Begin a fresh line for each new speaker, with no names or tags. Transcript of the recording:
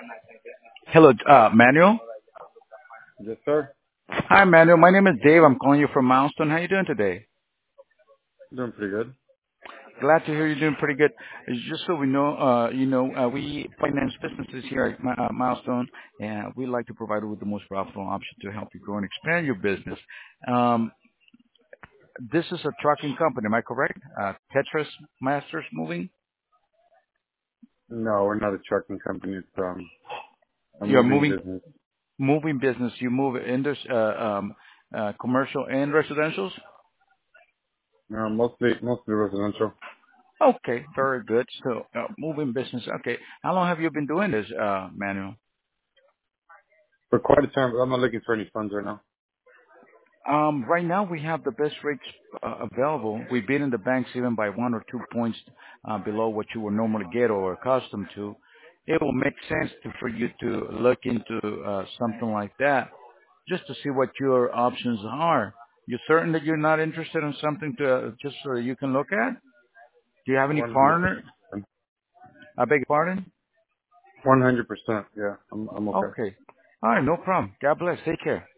Hello, Manuel.
Yes, sir.
Hi, Manuel. My name is Dave. I'm calling you from Milestone. How you doing today?
Doing pretty good.
Glad to hear you're doing pretty good. Just so we know, we finance businesses here at Milestone, and we like to provide you with the most profitable option to help you grow and expand your business. Um, this is a trucking company, am I correct? Tetris Masters Moving.
No, we're not a trucking company. It's a
You're
moving
moving
business.
moving business. You move in commercial and residentials.
No, mostly residential.
Okay, very good. So, moving business. Okay. How long have you been doing this, Manuel?
For quite a time, but I'm not looking for any funds right now.
Right now we have the best rates available. We've been in the banks even by 1 or 2 points below what you would normally get or accustomed to. It will make sense for you to look into something like that just to see what your options are. You certain that you're not interested in something to just so you can look at? Do you have any
100%.
partner? I beg your pardon?
100%. Yeah, I'm okay.
Okay. All right, no problem. God bless. Take care.